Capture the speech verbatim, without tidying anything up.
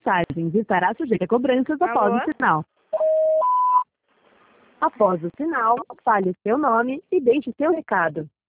mensagens estará sujeita a cobranças após Alô? o sinal. Após o sinal, fale seu nome e deixe seu recado.